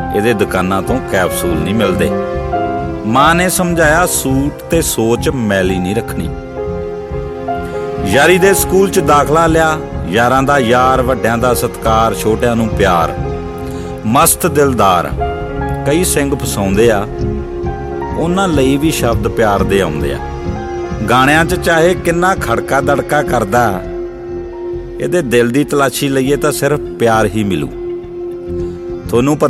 ਇਹਦੇ ਦੁਕਾਨਾਂ ਤੋਂ ਕੈਪਸੂਲ ਨਹੀਂ ਮਿਲਦੇ। ਮਾਂ ਨੇ ਸਮਝਾਇਆ, ਸੂਟ ਤੇ ਸੋਚ ਮੈਲੀ ਨਹੀਂ ਰੱਖਣੀ। ਯਾਰੀ ਦੇ ਸਕੂਲ 'ਚ ਦਾਖਲਾ ਲਿਆ। ਯਾਰਾਂ ਦਾ ਯਾਰ, ਵੱਡਿਆਂ ਦਾ ਸਤਿਕਾਰ, ਛੋਟਿਆਂ ਨੂੰ ਪਿਆਰ। ਮਸਤ ਦਿਲਦਾਰ ਕਈ ਸਿੰਘ ਫਸਾਉਂਦੇ ਆ, ਉਹਨਾਂ ਲਈ ਵੀ ਸ਼ਬਦ ਪਿਆਰ ਦੇ ਆਉਂਦੇ ਆ। ਗਾਣਿਆਂ 'ਚ ਚਾਹੇ ਕਿੰਨਾ ਖੜਕਾ ਦੜਕਾ ਕਰਦਾ, ਇਹਦੇ ਦਿਲ ਦੀ ਤਲਾਸ਼ੀ ਲਈਏ ਤਾਂ ਸਿਰਫ ਪਿਆਰ ਹੀ ਮਿਲੂ। ਤੁਹਾਨੂੰ